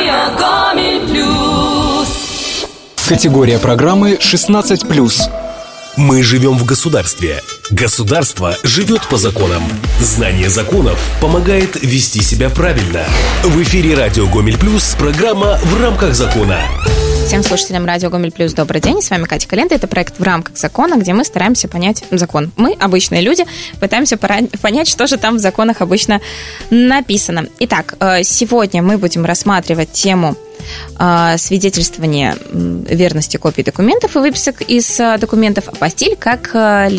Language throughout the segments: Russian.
Радио Гомель Плюс. Категория программы 16+. Мы живем в государстве. Государство живет по законам. Знание законов помогает вести себя правильно. В эфире Радио Гомель Плюс программа «В рамках закона». Всем слушателям Радио Гомель Плюс добрый день. С вами Катя Калента. Это проект «В рамках закона», где мы стараемся понять закон. Мы, обычные люди, пытаемся понять, что же там в законах обычно написано. Итак, сегодня мы будем рассматривать тему свидетельствования верности копий документов и выписок из документов, апостиль, как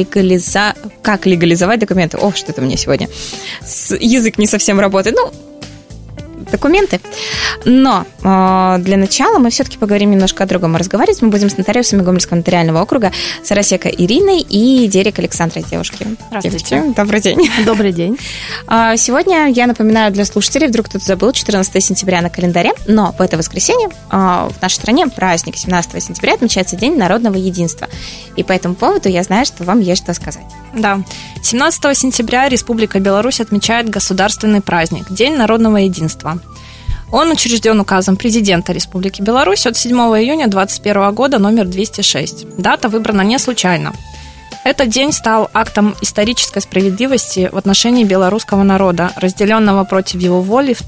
легализовать документы. Ох, что-то мне сегодня язык не совсем работает. Документы. Но для начала мы все-таки поговорим немножко о другом. Разговаривать мы будем с нотариусами Гомельского нотариального округа Сарасека Ириной и Дерек Александрой. Девушки. Здравствуйте. Добрый день. Добрый день. Сегодня, я напоминаю для слушателей, вдруг кто-то забыл, 14 сентября на календаре, но в это воскресенье в нашей стране праздник 17 сентября отмечается День народного единства. И по этому поводу я знаю, что вам есть что сказать. Да. 17 сентября Республика Беларусь отмечает государственный праздник – День народного единства. Он учрежден указом президента Республики Беларусь от 7 июня 2021 года номер 206. Дата выбрана не случайно. Этот день стал актом исторической справедливости в отношении белорусского народа, разделенного против его воли в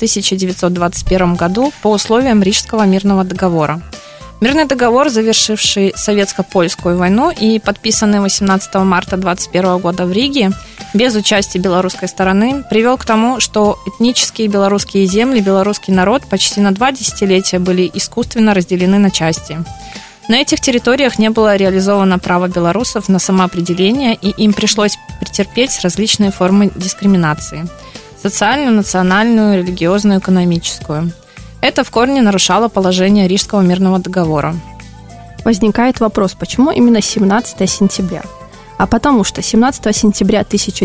1921 году по условиям Рижского мирного договора. Мирный договор, завершивший советско-польскую войну и подписанный 18 марта 2021 года в Риге, без участия белорусской стороны, привел к тому, что этнические белорусские земли, белорусский народ почти на 2 десятилетия были искусственно разделены на части. На этих территориях не было реализовано право белорусов на самоопределение, и им пришлось претерпеть различные формы дискриминации – социальную, национальную, религиозную, экономическую. Это в корне нарушало положение Рижского мирного договора. Возникает вопрос, почему именно 17 сентября? А потому что 17 сентября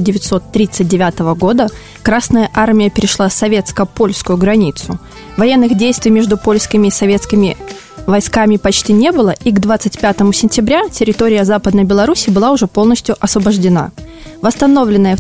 1939 года Красная армия перешла советско-польскую границу. Военных действий между польскими и советскими войсками почти не было, и к 25 сентября территория Западной Беларуси была уже полностью освобождена. Восстановленная в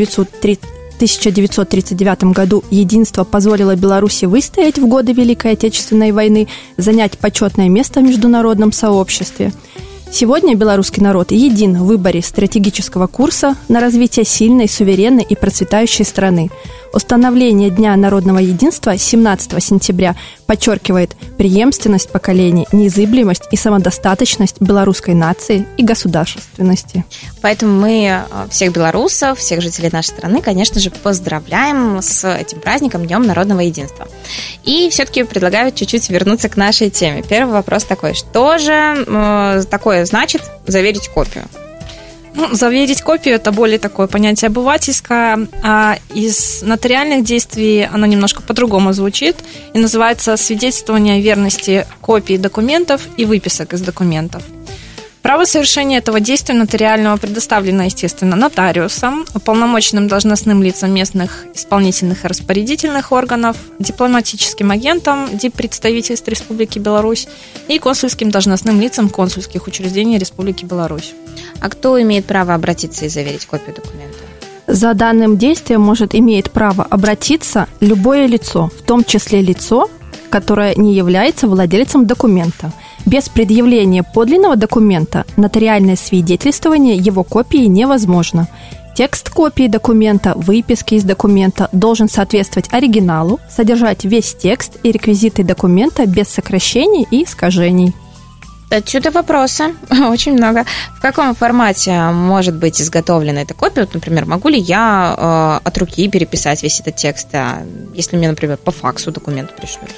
1939 году единство позволило Беларуси выстоять в годы Великой Отечественной войны, занять почетное место в международном сообществе. Сегодня белорусский народ един в выборе стратегического курса на развитие сильной, суверенной и процветающей страны. Установление Дня народного единства 17 сентября подчеркивает преемственность поколений, неизыблемость и самодостаточность белорусской нации и государственности. Поэтому мы всех белорусов, всех жителей нашей страны, конечно же, поздравляем с этим праздником, Днем народного единства. И все-таки предлагаю чуть-чуть вернуться к нашей теме. Первый вопрос такой. Что же такое значит заверить копию? Заверить копию – это более такое понятие обывательское, а из нотариальных действий оно немножко по-другому звучит и называется свидетельствование верности копий документов и выписок из документов. Право совершения этого действия нотариального предоставлено, естественно, нотариусам, уполномоченным должностным лицам местных исполнительных и распорядительных органов, дипломатическим агентам диппредставительств Республики Беларусь и консульским должностным лицам консульских учреждений Республики Беларусь. А кто имеет право обратиться и заверить копию документа? За данным действием имеет право обратиться любое лицо, в том числе лицо, которое не является владельцем документа. Без предъявления подлинного документа нотариальное свидетельствование его копии невозможно. Текст копии документа, выписки из документа должен соответствовать оригиналу, содержать весь текст и реквизиты документа без сокращений и искажений. Отсюда вопросы, очень много. В каком формате может быть изготовлена эта копия? Вот, например, могу ли я от руки переписать весь этот текст, если мне, например, по факсу документ пришлют?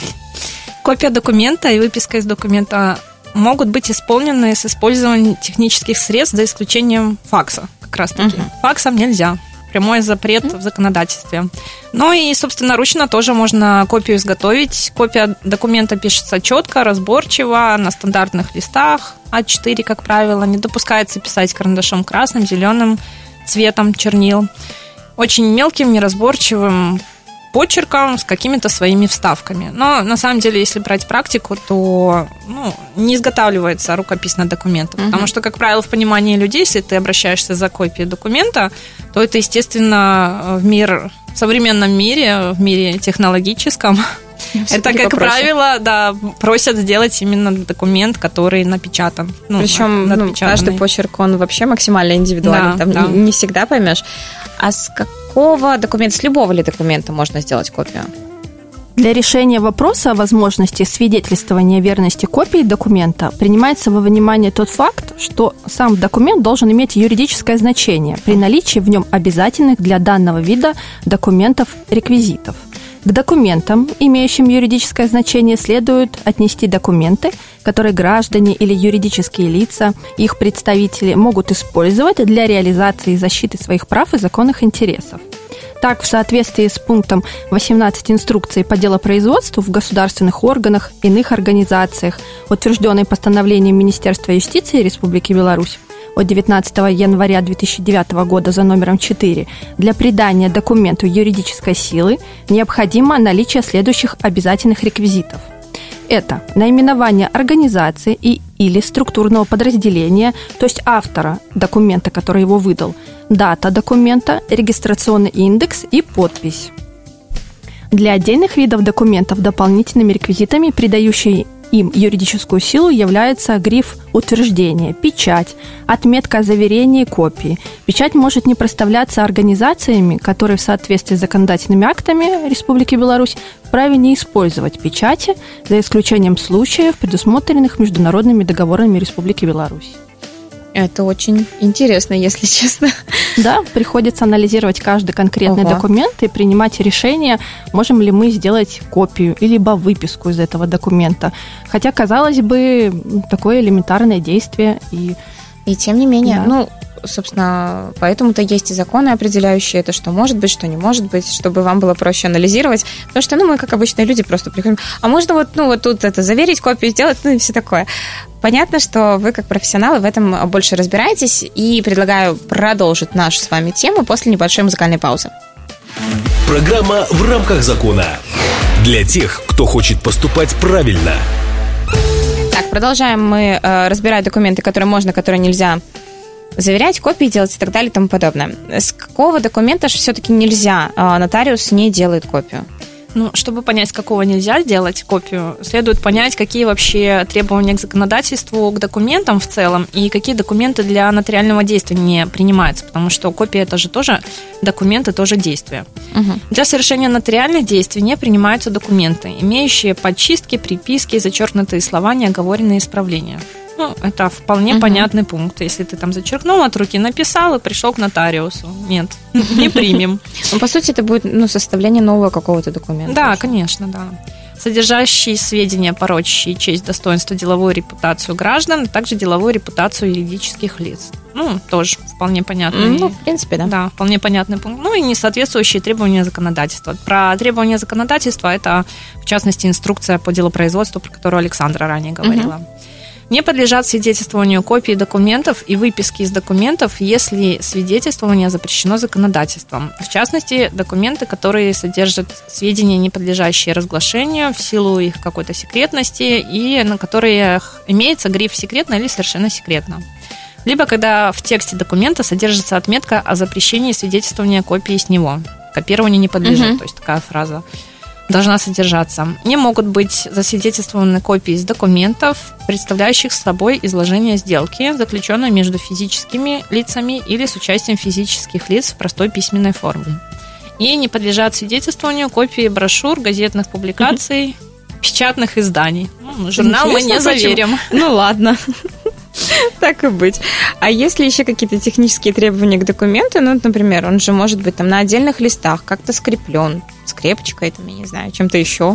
Копия документа и выписка из документа могут быть исполнены с использованием технических средств, за исключением факса, как раз таки. Факсом нельзя. Прямой запрет в законодательстве. Ну и собственноручно тоже можно копию изготовить. Копия документа пишется четко, разборчиво, на стандартных листах А4, как правило. Не допускается писать карандашом красным, зеленым цветом чернил. Очень мелким, неразборчивым почерком с какими-то своими вставками. Но на самом деле, если брать практику, то не изготавливается рукописный документ. Потому что, как правило, в понимании людей, если ты обращаешься за копией документа, то это, естественно, в современном мире, в мире технологическом, Это, как правило, да, просят сделать именно документ, который напечатан. Причем каждый почерк, он вообще максимально индивидуален. Да, не всегда поймешь. А с какого документа, с любого ли документа можно сделать копию? Для решения вопроса о возможности свидетельствования верности копии документа принимается во внимание тот факт, что сам документ должен иметь юридическое значение при наличии в нем обязательных для данного вида документов реквизитов. К документам, имеющим юридическое значение, следует отнести документы, которые граждане или юридические лица, их представители могут использовать для реализации и защиты своих прав и законных интересов. Так, в соответствии с пунктом 18 инструкции по делопроизводству в государственных органах, иных организациях, утвержденной постановлением Министерства юстиции Республики Беларусь от 19 января 2009 года за номером 4, для придания документу юридической силы необходимо наличие следующих обязательных реквизитов. Это наименование организации или структурного подразделения, то есть автора документа, который его выдал, дата документа, регистрационный индекс и подпись. Для отдельных видов документов дополнительными реквизитами, придающими им юридическую силу, является гриф утверждения, печать, отметка о заверении копии. Печать может не проставляться организациями, которые в соответствии с законодательными актами Республики Беларусь вправе не использовать печати, за исключением случаев, предусмотренных международными договорами Республики Беларусь. Это очень интересно, если честно. Да, приходится анализировать каждый конкретный документ и принимать решение, можем ли мы сделать копию или выписку из этого документа. Хотя, казалось бы, такое элементарное действие. И тем не менее, собственно, поэтому-то есть и законы, определяющие это, что может быть, что не может быть, чтобы вам было проще анализировать. Потому что, мы, как обычные люди, просто приходим, а можно вот тут это заверить, копию сделать, и все такое. Понятно, что вы, как профессионалы, в этом больше разбираетесь, и предлагаю продолжить нашу с вами тему после небольшой музыкальной паузы. Программа «В рамках закона». Для тех, кто хочет поступать правильно. Так, продолжаем мы разбирать документы, которые можно, которые нельзя заверять, копии делать и так далее и тому подобное. С какого документа же все-таки нельзя, нотариус не делает копию? Чтобы понять, с какого нельзя делать копию, следует понять, какие вообще требования к законодательству, к документам в целом, и какие документы для нотариального действия не принимаются, потому что копия – это же тоже документы, тоже действия. Угу. Для совершения нотариальных действий не принимаются документы, имеющие подчистки, приписки, зачеркнутые слова, неоговоренные исправления. Это вполне понятный пункт. Если ты там зачеркнул, от руки написал и пришел к нотариусу. Нет, не примем. По сути, это будет составление нового какого-то документа. Да, конечно, да. Содержащие сведения, порочащие честь, достоинство, деловую репутацию граждан, а также деловую репутацию юридических лиц. Тоже вполне понятный. В принципе, да. Да, вполне понятный пункт. И не соответствующие требования законодательства. Про требования законодательства это, в частности, инструкция по делопроизводству, про которую Александра ранее говорила. Не подлежат свидетельствованию копии документов и выписки из документов, если свидетельствование запрещено законодательством. В частности, документы, которые содержат сведения, не подлежащие разглашению в силу их какой-то секретности и на которые имеется гриф «секретно» или «совершенно секретно». Либо когда в тексте документа содержится отметка о запрещении свидетельствования копии с него. Копированию не подлежит, то есть такая фраза должна содержаться. Не могут быть засвидетельствованы копии из документов, представляющих собой изложение сделки, заключенной между физическими лицами или с участием физических лиц в простой письменной форме. И не подлежат свидетельствованию копии брошюр, газетных публикаций, печатных изданий. Журнал мы не заверим. Ладно. Так и быть. А если еще какие-то технические требования к документу, например, он же может быть на отдельных листах, как-то скреплен, скрепочкой, я не знаю, чем-то еще.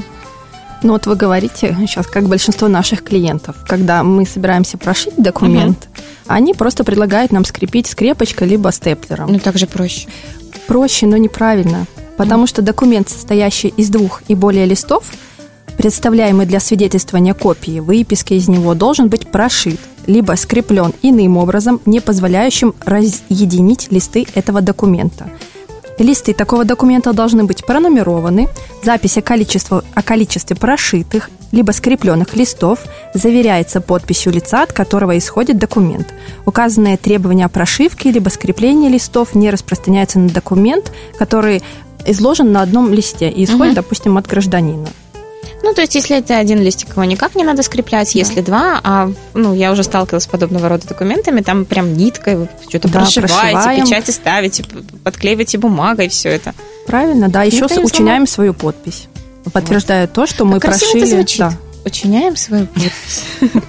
Вы говорите сейчас, как большинство наших клиентов, когда мы собираемся прошить документ, они просто предлагают нам скрепить скрепочкой либо степлером. Так же проще. Проще, но неправильно, потому что документ, состоящий из 2 и более листов, представляемый для свидетельствования копии, выписки из него, должен быть прошит, либо скреплен иным образом, не позволяющим разъединить листы этого документа. Листы такого документа должны быть пронумерованы, запись о количестве прошитых, либо скрепленных листов заверяется подписью лица, от которого исходит документ. Указанные требования о прошивке либо скреплении листов не распространяются на документ, который изложен на одном листе и исходит, допустим, от гражданина. то есть, если это один листик, его никак не надо скреплять, если два, я уже сталкивалась с подобного рода документами, там прям ниткой вы что-то прошиваете, печати ставите, подклеиваете бумагой, все это. Правильно, да, еще учиняем свою подпись, подтверждая то, что мы прошили. Это звучит. Да. Учиняем свою подпись.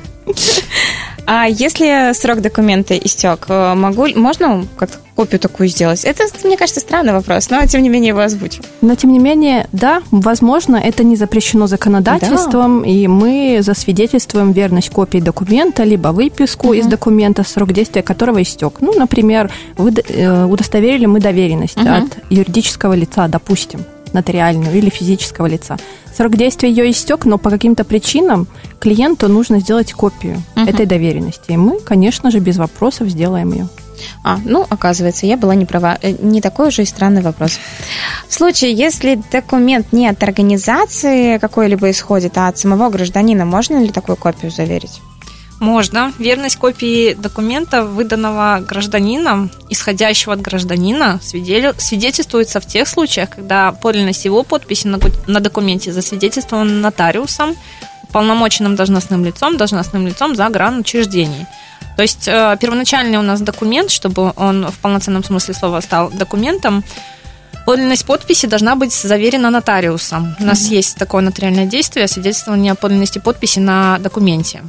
А если срок документа истек, можно как-то копию такую сделать? Это, мне кажется, странный вопрос, но тем не менее его озвучу. Но тем не менее, да, возможно, это не запрещено законодательством, и мы засвидетельствуем верность копии документа, либо выписку из документа, срок действия которого истек. Ну, например, удостоверили мы доверенность от юридического лица, допустим, нотариальную или физического лица. Срок действия ее истек, но по каким-то причинам клиенту нужно сделать копию этой доверенности. И мы, конечно же, без вопросов сделаем ее. Оказывается, я была не права. Не такой уже и странный вопрос. В случае, если документ не от организации какой-либо исходит, а от самого гражданина, можно ли такую копию заверить? Можно. Верность копии документа, выданного гражданином, исходящего от гражданина, свидетельствуется в тех случаях, когда подлинность его подписи на документе засвидетельствована нотариусом, уполномоченным должностным лицом загранучреждений. То есть первоначальный у нас документ, чтобы он в полноценном смысле слова стал документом, подлинность подписи должна быть заверена нотариусом. У нас есть такое нотариальное действие, свидетельствование о подлинности подписи на документе.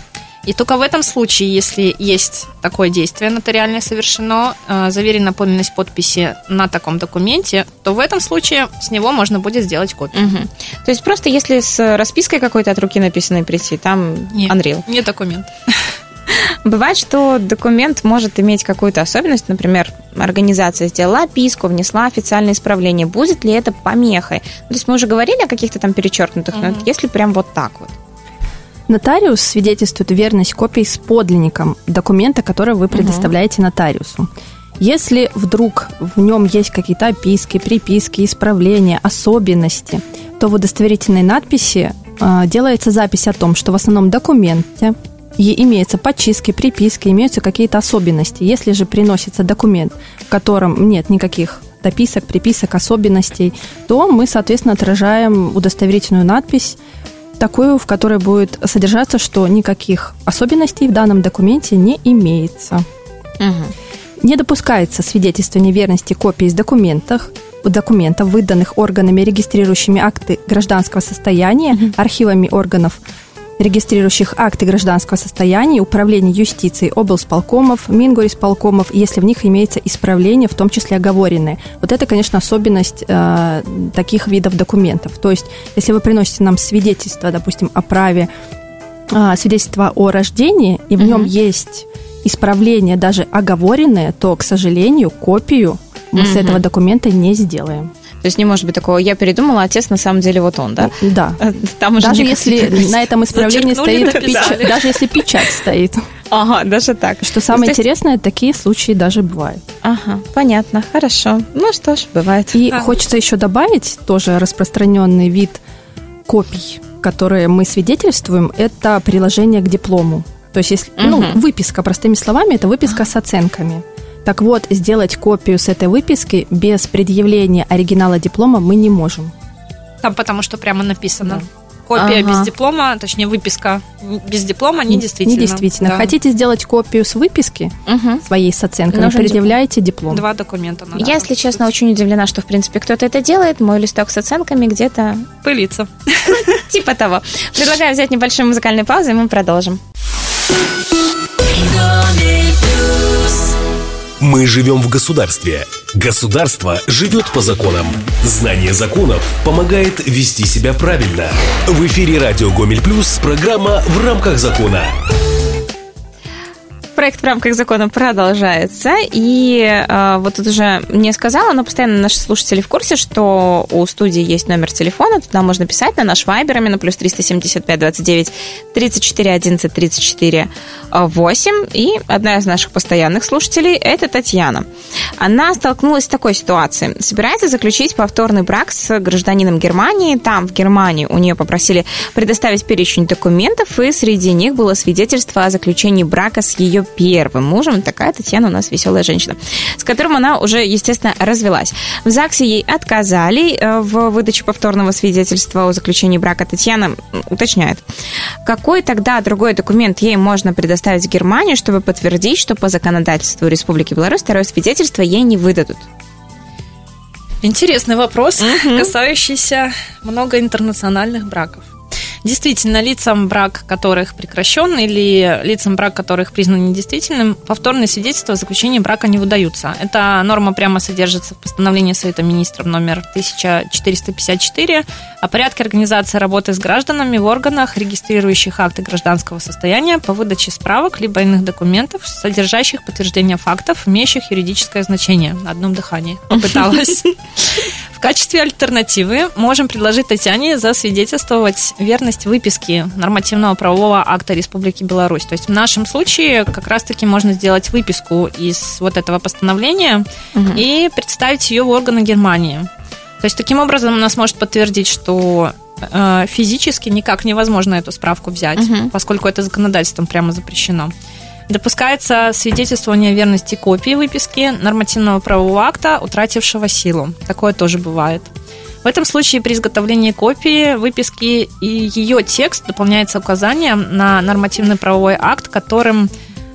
И только в этом случае, если есть такое действие нотариальное совершено, заверена подлинность подписи на таком документе, то в этом случае с него можно будет сделать копию. То есть просто если с распиской какой-то от руки написанной прийти, там Unreal? Не документ. Бывает, что документ может иметь какую-то особенность, например, организация сделала описку, внесла официальное исправление. Будет ли это помехой? То есть мы уже говорили о каких-то там перечеркнутых, но если прям вот так вот. Нотариус свидетельствует верность копии с подлинником документа, который вы предоставляете нотариусу. Если вдруг в нем есть какие-то описки, приписки, исправления, особенности, то в удостоверительной надписи делается запись о том, что в основном документе имеются подчистки, приписки, имеются какие-то особенности. Если же приносится документ, в котором нет никаких дописок, приписок, особенностей, то мы, соответственно, отражаем удостоверительную надпись, такую, в которой будет содержаться, что никаких особенностей в данном документе не имеется. Не допускается свидетельствование верности копий из документов, выданных органами, регистрирующими акты гражданского состояния, архивами органов, регистрирующих акты гражданского состояния, управления юстиции, облсполкомов, мингорисполкомов, если в них имеется исправление, в том числе оговоренные. Вот это, конечно, особенность таких видов документов. То есть, если вы приносите нам свидетельство, допустим, о праве, свидетельство о рождении, и в нем есть исправление, даже оговоренное, то, к сожалению, копию мы с этого документа не сделаем. То есть не может быть такого, я передумала, отец на самом деле вот он, да? Да. Там уже даже если на этом исправлении стоит печать, даже если печать стоит. Ага, даже так. Что самое интересное, такие случаи даже бывают. Ага, понятно, хорошо. Ну что ж, бывает. И хочется еще добавить тоже распространенный вид копий, которые мы свидетельствуем, это приложение к диплому. То есть, если, выписка, простыми словами, это выписка с оценками. Так вот, сделать копию с этой выписки без предъявления оригинала диплома мы не можем. Там потому что прямо написано. Копия без диплома, точнее, выписка без диплома недействительна. Недействительно. Да. Хотите сделать копию с выписки своей с оценками, предъявляете диплом. 2 документа надо. Я, если честно, очень удивлена, что, в принципе, кто-то это делает. Мой листок с оценками где-то... пылится. Типа того. Предлагаю взять небольшую музыкальную паузу, и мы продолжим. Мы живем в государстве. Государство живет по законам. Знание законов помогает вести себя правильно. В эфире радио Гомель Плюс программа «В рамках закона». Проект «В рамках закона» продолжается. И вот тут уже не сказала, но постоянно наши слушатели в курсе, что у студии есть номер телефона. Туда можно писать на наш вайбер, именно плюс 375 29 34 11 34 8. И одна из наших постоянных слушателей – это Татьяна. Она столкнулась с такой ситуацией. Собирается заключить повторный брак с гражданином Германии. Там, в Германии, у нее попросили предоставить перечень документов, и среди них было свидетельство о заключении брака с ее первым мужем. Такая Татьяна у нас веселая женщина, с которым она уже, естественно, развелась. В ЗАГСе ей отказали в выдаче повторного свидетельства о заключении брака. Татьяна уточняет, какой тогда другой документ ей можно предоставить в Германии, чтобы подтвердить, что по законодательству Республики Беларусь второе свидетельство ей не выдадут? Интересный вопрос, касающийся много интернациональных браков. Действительно, лицам, брак которых прекращен, или лицам, брак которых признан недействительным, повторные свидетельства о заключении брака не выдаются. Эта норма прямо содержится в постановлении Совета Министров номер 1454 о порядке организации работы с гражданами в органах, регистрирующих акты гражданского состояния по выдаче справок либо иных документов, содержащих подтверждение фактов, имеющих юридическое значение. На одном дыхании попыталась. В качестве альтернативы можем предложить Татьяне засвидетельствовать верность выписки нормативного правового акта Республики Беларусь. То есть в нашем случае как раз-таки можно сделать выписку из вот этого постановления и представить ее в органы Германии. То есть таким образом она сможет подтвердить, что физически никак невозможно эту справку взять, поскольку это законодательством прямо запрещено. Допускается свидетельствование верности копии выписки нормативного правового акта, утратившего силу. Такое тоже бывает. В этом случае при изготовлении копии выписки и ее текст дополняется указанием на нормативный правовой акт, которым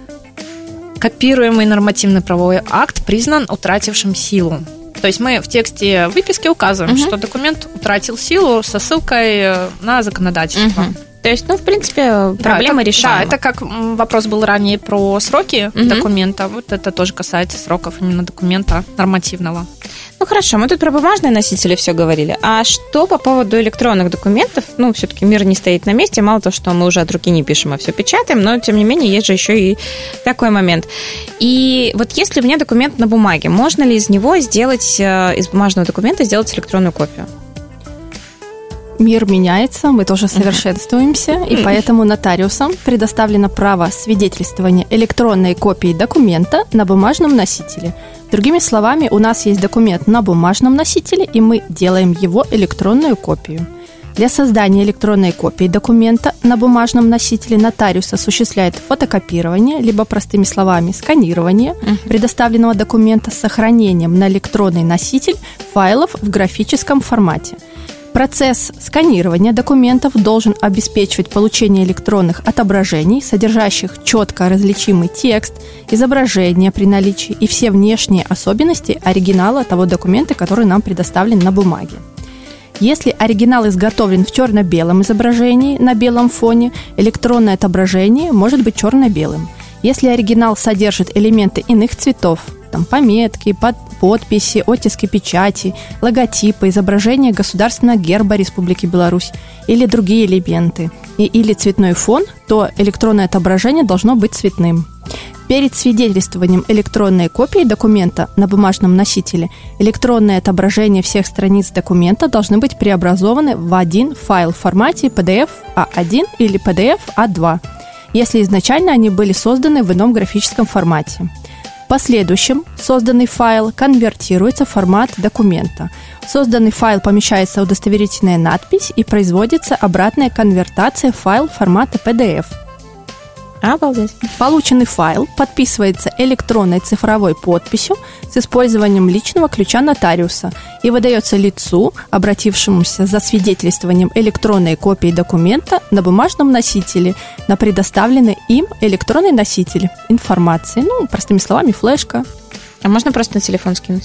копируемый нормативный правовой акт признан утратившим силу. То есть мы в тексте выписки указываем, что документ утратил силу со ссылкой на законодательство. То есть, в принципе, проблема решаема. Да, это как вопрос был ранее про сроки документа. Вот это тоже касается сроков именно документа нормативного. Ну, хорошо, мы тут про бумажные носители все говорили. А что по поводу электронных документов? Все-таки мир не стоит на месте. Мало того, что мы уже от руки не пишем, а все печатаем, но, тем не менее, есть же еще и такой момент. И вот если у меня документ на бумаге, можно ли из него сделать, из бумажного документа сделать электронную копию? Мир меняется, мы тоже совершенствуемся, и поэтому нотариусам предоставлено право свидетельствования электронной копии документа на бумажном носителе. Другими словами, у нас есть документ на бумажном носителе, и мы делаем его электронную копию. Для создания электронной копии документа на бумажном носителе нотариус осуществляет фотокопирование, либо, простыми словами, сканирование предоставленного документа с сохранением на электронный носитель файлов в графическом формате. Процесс сканирования документов должен обеспечивать получение электронных отображений, содержащих четко различимый текст, изображение при наличии и все внешние особенности оригинала того документа, который нам предоставлен на бумаге. Если оригинал изготовлен в черно-белом изображении на белом фоне, электронное отображение может быть черно-белым. Если оригинал содержит элементы иных цветов, пометки, подписи, оттиски печати, логотипы, изображения государственного герба Республики Беларусь или другие элементы, или цветной фон, то электронное отображение должно быть цветным. Перед свидетельствованием электронной копии документа на бумажном носителе электронное отображение всех страниц документа должны быть преобразованы в один файл в формате PDF A1 или PDF A2, если изначально они были созданы в ином графическом формате. В последующем созданный файл конвертируется в формат документа. В созданный файл помещается удостоверительная надпись и производится обратная конвертация в файл формата PDF. Обалдеть. Полученный файл подписывается электронной цифровой подписью с использованием личного ключа нотариуса и выдается лицу, обратившемуся за свидетельствованием электронной копии документа на бумажном носителе на предоставленный им электронный носитель информации. Простыми словами, флешка. А можно просто на телефон скинуть?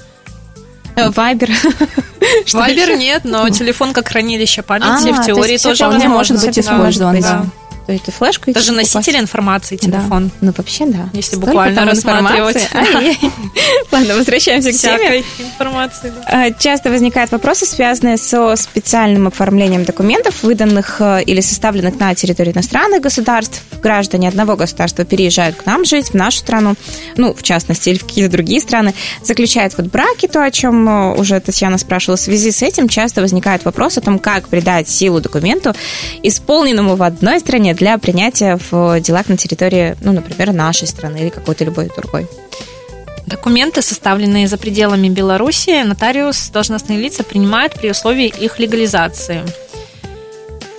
Вайбер. Вайбер нет, но телефон как хранилище памяти в теории тоже вполне может быть использован. Да. То есть флешку даже носитель информации, телефон. Да. Вообще, да. Если буквально рассматривать. Ладно, возвращаемся к теме. Информации. Часто возникают вопросы, связанные со специальным оформлением документов, выданных или составленных на территории иностранных государств. Граждане одного государства переезжают к нам жить, в нашу страну, в частности, или в какие-то другие страны, заключают браки, то, о чем уже Татьяна спрашивала. В связи с этим часто возникает вопрос о том, как придать силу документу, исполненному в одной стране, для принятия в делах на территории, например, нашей страны или какой-то любой другой. Документы, составленные за пределами Беларуси, нотариус, должностные лица принимают при условии их легализации.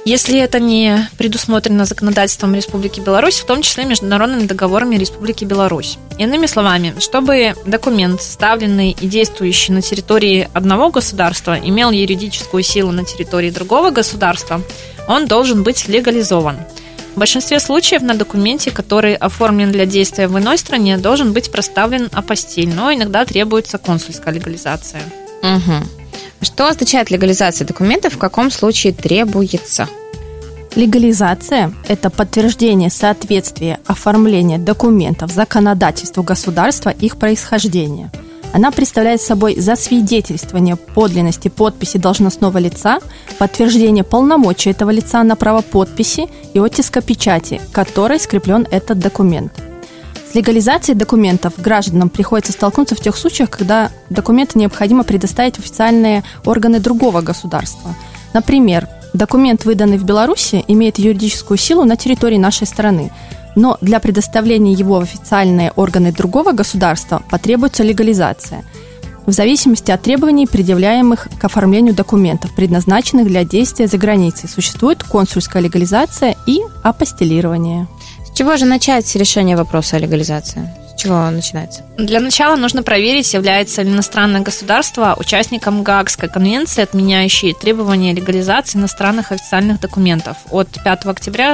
если это не предусмотрено законодательством Республики Беларусь, в том числе международными договорами Республики Беларусь. Иными словами, чтобы документ, составленный и действующий на территории одного государства, имел юридическую силу на территории другого государства, он должен быть легализован. В большинстве случаев на документе, который оформлен для действия в иной стране, должен быть проставлен апостиль, но иногда требуется консульская легализация. Угу. Что означает легализация документов, в каком случае требуется? Легализация – это подтверждение соответствия оформления документов законодательству государства их происхождения. Она представляет собой засвидетельствование подлинности подписи должностного лица, подтверждение полномочий этого лица на право подписи и оттиска печати, которой скреплен этот документ. С легализацией документов гражданам приходится столкнуться в тех случаях, когда документы необходимо предоставить в официальные органы другого государства. Например, документ, выданный в Беларуси, имеет юридическую силу на территории нашей страны, но для предоставления его в официальные органы другого государства потребуется легализация, в зависимости от требований, предъявляемых к оформлению документов, предназначенных для действия за границей. Существует консульская легализация и апостилирование. С чего же начать решение вопроса о легализации? С чего начинается? Для начала нужно проверить, является ли иностранное государство участником Гаагской конвенции, отменяющей требования легализации иностранных официальных документов от 5 октября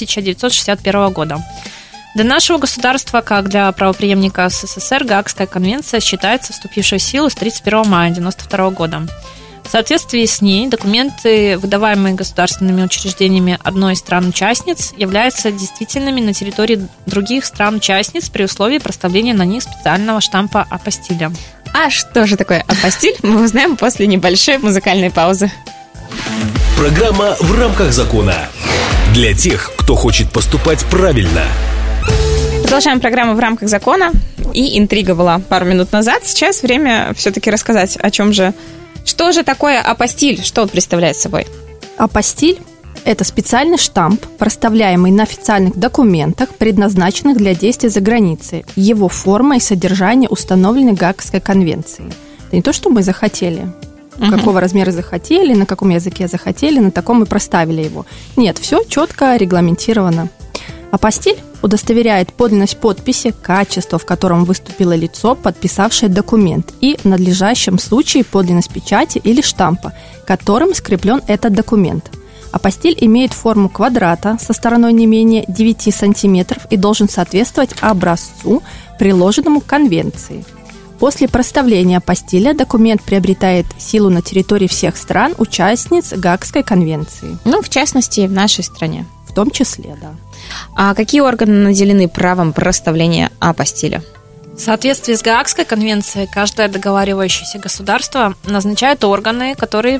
1961 года. Для нашего государства, как для правопреемника СССР, Гаагская конвенция считается вступившей в силу с 31 мая 1992 года. В соответствии с ней документы, выдаваемые государственными учреждениями одной из стран-участниц, являются действительными на территории других стран-участниц при условии проставления на них специального штампа апостиля. А что же такое апостиль, мы узнаем после небольшой музыкальной паузы. Программа «В рамках закона». Для тех, кто хочет поступать правильно. Продолжаем программу «В рамках закона». И интрига была пару минут назад. Сейчас время все-таки рассказать, о чем же. Что же такое апостиль? Что он представляет собой? Апостиль – это специальный штамп, проставляемый на официальных документах, предназначенных для действия за границей. Его форма и содержание установлены Гаагской конвенцией. Это не то, что мы захотели, какого размера захотели, на каком языке захотели, на таком и проставили его. Нет, все четко регламентировано. Апостиль удостоверяет подлинность подписи, качество, в котором выступило лицо, подписавшее документ, и в надлежащем случае подлинность печати или штампа, которым скреплен этот документ. Апостиль имеет форму квадрата со стороной не менее 9 сантиметров и должен соответствовать образцу, приложенному к конвенции. После проставления апостиля документ приобретает силу на территории всех стран-участниц Гаагской конвенции. Ну, в частности, в нашей стране. В том числе, да. А какие органы наделены правом проставления апостиля? В соответствии с Гаагской конвенцией каждое договаривающееся государство назначает органы,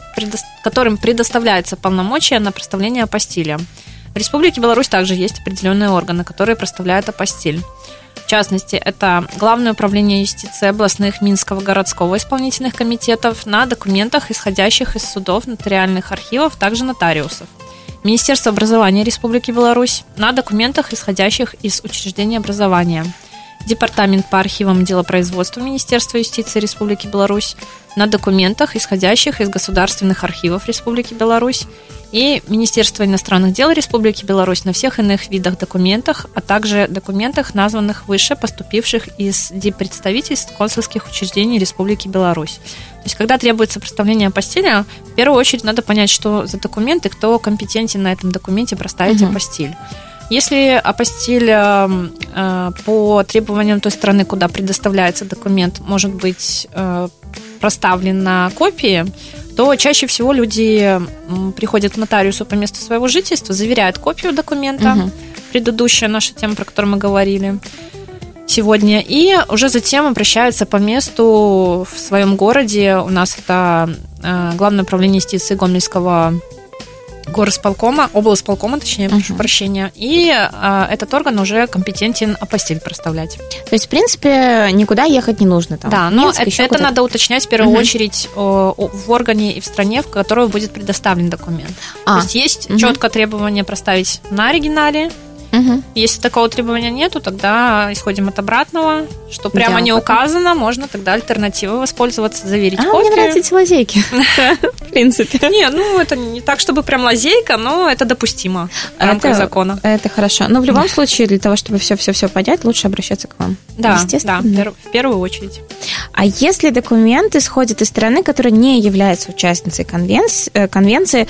которым предоставляется полномочия на проставление апостиля. В Республике Беларусь также есть определенные органы, которые проставляют апостиль. В частности, это Главное управление юстиции областных Минского городского исполнительных комитетов на документах, исходящих из судов, нотариальных архивов, также нотариусов. Министерство образования Республики Беларусь на документах, исходящих из учреждений образования. Департамент по архивам и делопроизводству Министерства юстиции Республики Беларусь на документах, исходящих из государственных архивов Республики Беларусь, и Министерство иностранных дел Республики Беларусь на всех иных видах документах, а также документах, названных выше, поступивших из диппредставительств консульских учреждений Республики Беларусь. То есть, когда требуется проставление апостиля, в первую очередь надо понять, что за документ и кто компетентен на этом документе проставить апостиль. Если апостиль по требованиям той страны, куда предоставляется документ, может быть проставлен на копии, то чаще всего люди приходят к нотариусу по месту своего жительства, заверяют копию документа, предыдущая наша тема, про которую мы говорили сегодня, и уже затем обращаются по месту в своем городе. У нас это Главное управление юстиции Гомельского горосполкома, облсполкома, точнее, прошу прощения, и этот орган уже компетентен апостиль проставлять. То есть, в принципе, никуда ехать не нужно. Там, да, но Минск, это надо уточнять в первую очередь в органе и в стране, в которой будет предоставлен документ. То есть четко требование проставить на оригинале Если такого требования нету, тогда исходим от обратного, что прямо не указано, можно тогда альтернативой воспользоваться, заверить копию. Мне нравятся эти лазейки, в принципе. Не, это не так, чтобы прям лазейка, но это допустимо в рамках закона. Это хорошо. Но в любом случае, для того, чтобы все понять, лучше обращаться к вам. Да, в первую очередь. А если документ исходит из страны, которая не является участницей конвенции,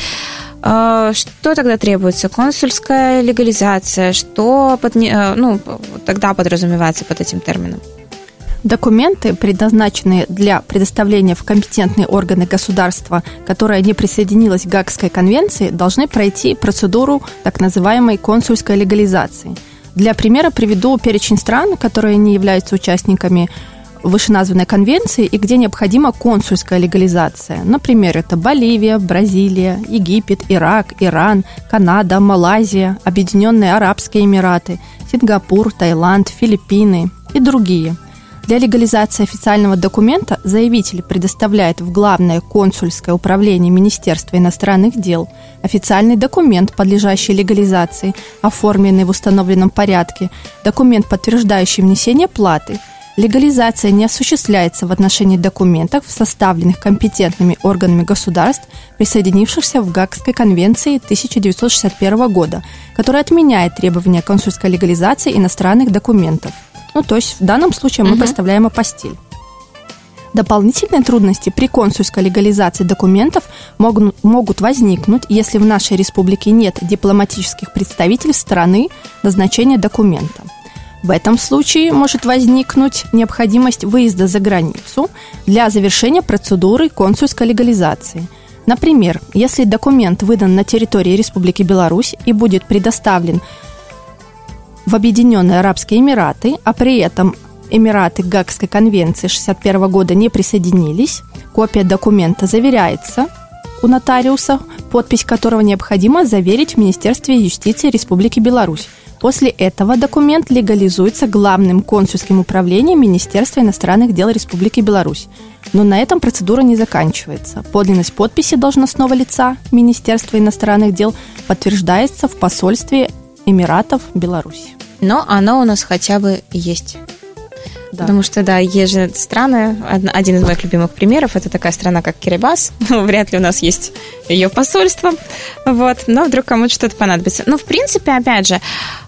что тогда требуется? Консульская легализация? Что тогда подразумевается под этим термином? Документы, предназначенные для предоставления в компетентные органы государства, которое не присоединилось к Гаагской конвенции, должны пройти процедуру так называемой консульской легализации. Для примера приведу перечень стран, которые не являются участниками вышеназванной конвенции и где необходима консульская легализация. Например, это Боливия, Бразилия, Египет, Ирак, Иран, Канада, Малайзия, Объединенные Арабские Эмираты, Сингапур, Таиланд, Филиппины и другие. Для легализации официального документа заявитель предоставляет в Главное консульское управление Министерства иностранных дел официальный документ, подлежащий легализации, оформленный в установленном порядке, документ, подтверждающий внесение платы. Легализация не осуществляется в отношении документов, составленных компетентными органами государств, присоединившихся в Гаагской конвенции 1961 года, которая отменяет требования консульской легализации иностранных документов. То есть в данном случае мы представляем апостиль. Дополнительные трудности при консульской легализации документов могут возникнуть, если в нашей республике нет дипломатических представителей страны назначения документа. В этом случае может возникнуть необходимость выезда за границу для завершения процедуры консульской легализации. Например, если документ выдан на территории Республики Беларусь и будет предоставлен в Объединенные Арабские Эмираты, а при этом Эмираты к Гаагской конвенции 1961 года не присоединились, копия документа заверяется у нотариуса, подпись которого необходимо заверить в Министерстве юстиции Республики Беларусь. После этого документ легализуется Главным консульским управлением Министерства иностранных дел Республики Беларусь. Но на этом процедура не заканчивается. Подлинность подписи должностного лица Министерства иностранных дел подтверждается в посольстве Эмиратов Беларуси. Но оно у нас хотя бы есть. Да. Потому что, есть же страны, один из моих любимых примеров, это такая страна, как Кирибати. Вряд ли у нас есть ее посольство, но вдруг кому-то что-то понадобится. В принципе, опять же,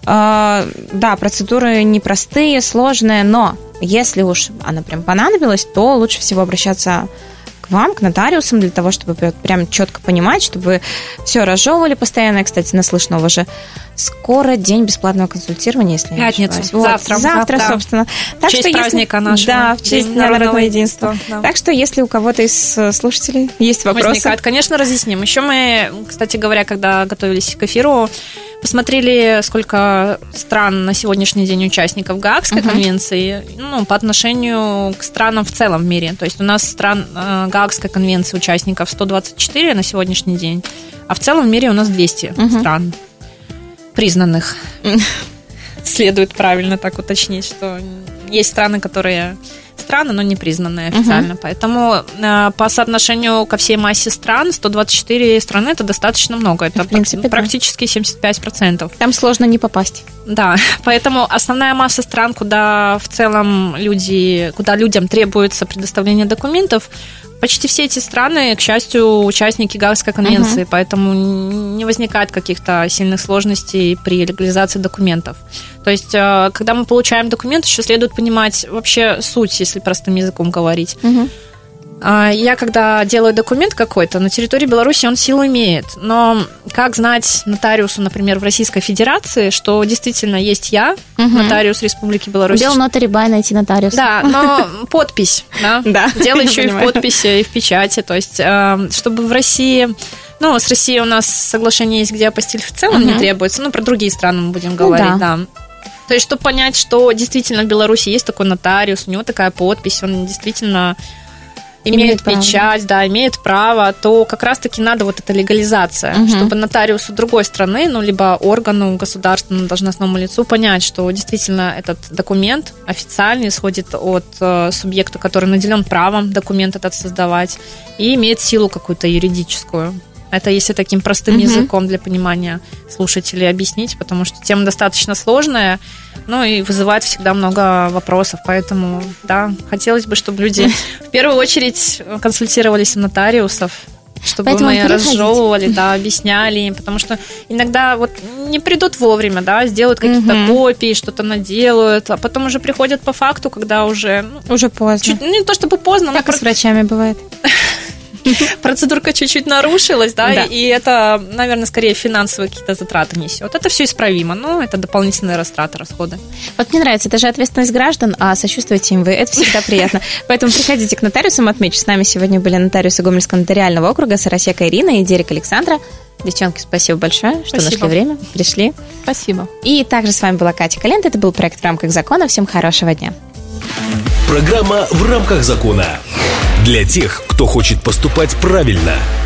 процедуры непростые, сложные, но если уж она прям понадобилась, то лучше всего обращаться к вам, к нотариусам, для того, чтобы прям четко понимать, чтобы вы все разжевывали постоянно. Кстати, наслышно уже скоро день бесплатного консультирования, если я не ошибаюсь. Завтра, собственно. В честь праздника нашего. Да, в честь народного единства. Да. Так что, если у кого-то из слушателей есть вопросы... Возникает, конечно, разъясним. Еще мы, кстати говоря, когда готовились к эфиру, посмотрели, сколько стран на сегодняшний день участников Гаагской конвенции, по отношению к странам в целом в мире. То есть у нас стран Гаагской конвенции участников 124 на сегодняшний день, а в целом в мире у нас 200 стран признанных. Следует правильно так уточнить, что есть страны, которые страны, но не признанные официально. Поэтому по соотношению ко всей массе стран 124 страны это достаточно много. Это практически 75%. Там сложно не попасть. Да, поэтому основная масса стран, куда в целом людям требуется предоставление документов, почти все эти страны, к счастью, участники Гаагской конвенции, поэтому не возникает каких-то сильных сложностей при легализации документов. То есть, когда мы получаем документ, еще следует понимать вообще суть, если простым языком говорить. Я, когда делаю документ какой-то, на территории Беларуси он силу имеет. Но как знать нотариусу, например, в Российской Федерации, что действительно есть я, нотариус Республики Беларусь? Дел нотари бай найти нотариус. Да, но подпись. Дело еще и в подписи, и в печати. То есть, чтобы в России... с Россией у нас соглашение есть, где апостиль в целом не требуется. Про другие страны мы будем говорить, да. То есть, чтобы понять, что действительно в Беларуси есть такой нотариус, у него такая подпись, он действительно... имеет печать, имеет право, то как раз-таки надо эта легализация, чтобы нотариусу другой страны, либо органу государственному, должностному лицу понять, что действительно этот документ официально исходит от субъекта, который наделен правом документ этот создавать и имеет силу какую-то юридическую. Это если таким простым языком для понимания слушателей объяснить, потому что тема достаточно сложная, и вызывает всегда много вопросов. Поэтому, да, хотелось бы, чтобы люди в первую очередь консультировались у нотариусов, чтобы поэтому мы разжевывали, объясняли им, потому что иногда не придут вовремя, сделают какие-то копии, что-то наделают, а потом уже приходят по факту, когда уже поздно. Не то чтобы поздно, как и с врачами бывает. Процедурка чуть-чуть нарушилась, и это, наверное, скорее финансовые какие-то затраты несет. Это все исправимо, но это дополнительные расходы. Мне нравится, это же ответственность граждан, а сочувствуете им вы, это всегда приятно. Поэтому приходите к нотариусам, отмечу, с нами сегодня были нотариусы Гомельского нотариального округа Сарасека Ирина и Дерек Александра. Девчонки, спасибо большое, что нашли время, пришли. Спасибо. И также с вами была Катя Калента, это был проект «В рамках закона». Всем хорошего дня. Программа «В рамках закона». Для тех, кто хочет поступать правильно.